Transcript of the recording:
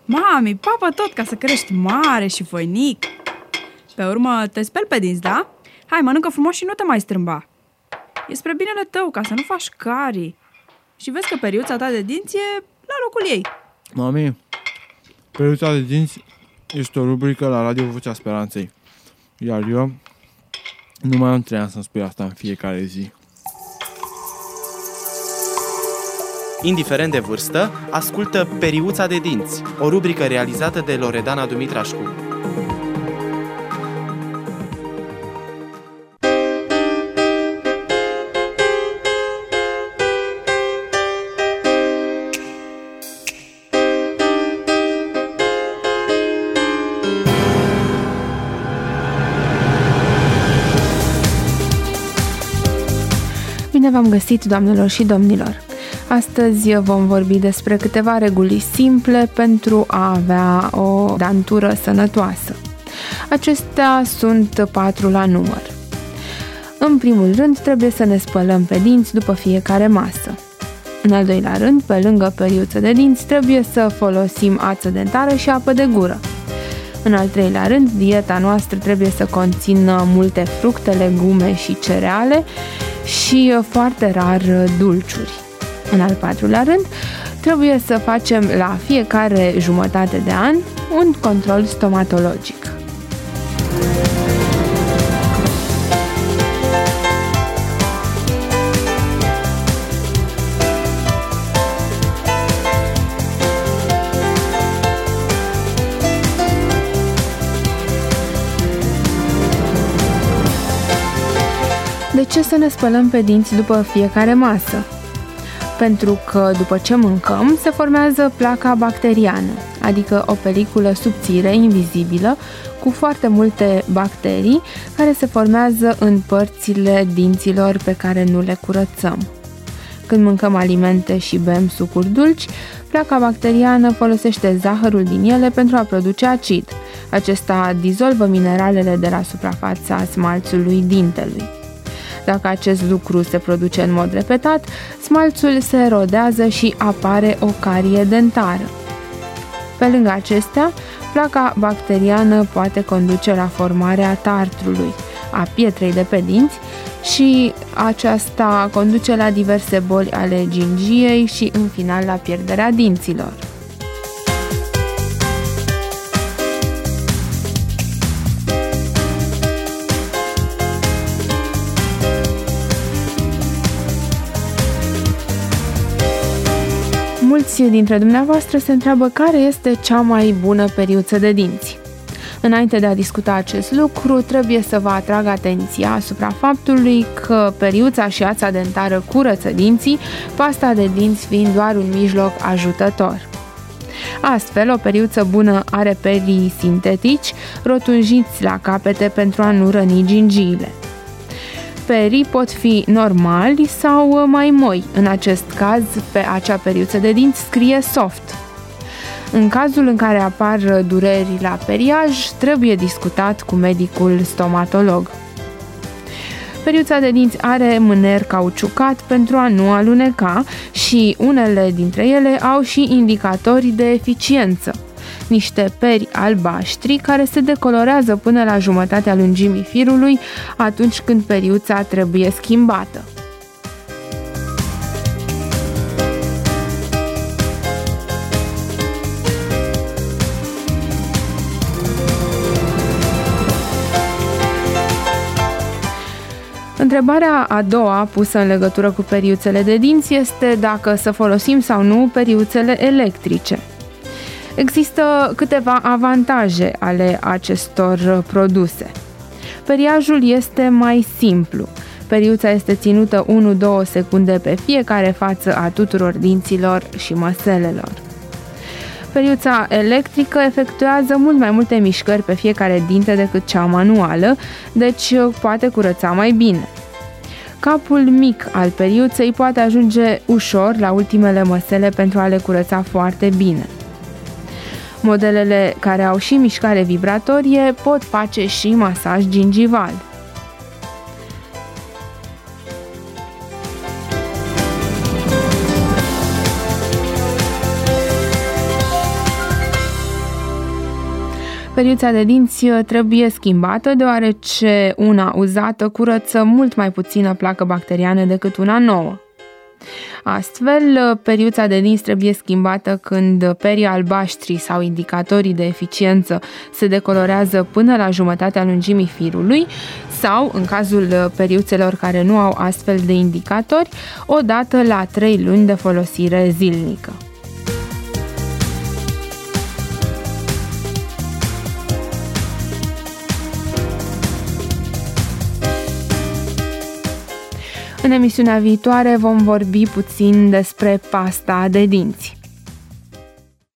Mami, papă tot ca să crești mare și voinic. Pe urmă te speli pe dinți, da? Hai, mănâncă frumos și nu te mai strâmba. E spre binele tău, ca să nu faci carii. Și vezi că periuța ta de dinți e la locul ei. Mami, periuța de dinți este o rubrică la Radio Vocea Speranței. Iar eu nu mai am 3 ani să-mi spui asta în fiecare zi. Indiferent de vârstă, ascultă Periuța de dinți, o rubrică realizată de Loredana Dumitrașcu. Bine v-am găsit, doamnelor și domnilor! Astăzi vom vorbi despre câteva reguli simple pentru a avea o dantură sănătoasă. Acestea sunt 4 la număr. În primul rând, trebuie să ne spălăm pe dinți după fiecare masă. În al doilea rând, pe lângă periuță de dinți, trebuie să folosim ață dentară și apă de gură. În al treilea rând, dieta noastră trebuie să conțină multe fructe, legume și cereale și foarte rar dulciuri. În al patrulea rând, trebuie să facem la fiecare jumătate de an un control stomatologic. De ce să ne spălăm pe dinți după fiecare masă? Pentru că după ce mâncăm se formează placa bacteriană, adică o peliculă subțire, invizibilă, cu foarte multe bacterii care se formează în părțile dinților pe care nu le curățăm. Când mâncăm alimente și bem sucuri dulci, placa bacteriană folosește zahărul din ele pentru a produce acid. Acesta dizolvă mineralele de la suprafața smalțului dintelui. Dacă acest lucru se produce în mod repetat, smalțul se erodează și apare o carie dentară. Pe lângă acestea, placa bacteriană poate conduce la formarea tartrului, a pietrei de pe dinți, și aceasta conduce la diverse boli ale gingiei și, în final, la pierderea dinților. Mulți dintre dumneavoastră se întreabă care este cea mai bună periuță de dinți. Înainte de a discuta acest lucru, trebuie să vă atrag atenția asupra faptului că periuța și ața dentară curăță dinții, pasta de dinți fiind doar un mijloc ajutător. Astfel, o periuță bună are perii sintetici, rotunjiți la capete pentru a nu răni gingiile. Perii pot fi normali sau mai moi. În acest caz, pe acea periuță de dinți scrie soft. În cazul în care apar dureri la periaj, trebuie discutat cu medicul stomatolog. Periuța de dinți are mâner cauciucat pentru a nu aluneca și unele dintre ele au și indicatori de eficiență. Niște peri albaștri care se decolorează până la jumătatea lungimii firului atunci când periuța trebuie schimbată. Întrebarea a doua pusă în legătură cu periuțele de dinți este dacă să folosim sau nu periuțele electrice. Există câteva avantaje ale acestor produse. Periajul este mai simplu. Periuța este ținută 1-2 secunde pe fiecare față a tuturor dinților și măselelor. Periuța electrică efectuează mult mai multe mișcări pe fiecare dinte decât cea manuală, deci poate curăța mai bine. Capul mic al periuței poate ajunge ușor la ultimele măsele pentru a le curăța foarte bine. Modelele care au și mișcare vibratorie pot face și masaj gingival. Periuța de dinți trebuie schimbată deoarece una uzată curăță mult mai puțină placă bacteriană decât una nouă. Astfel, periuța de dinți trebuie schimbată când perii albaștri sau indicatorii de eficiență se decolorează până la jumătatea lungimii firului sau, în cazul periuțelor care nu au astfel de indicatori, o dată la 3 luni de folosire zilnică. În emisiunea viitoare vom vorbi puțin despre pasta de dinți.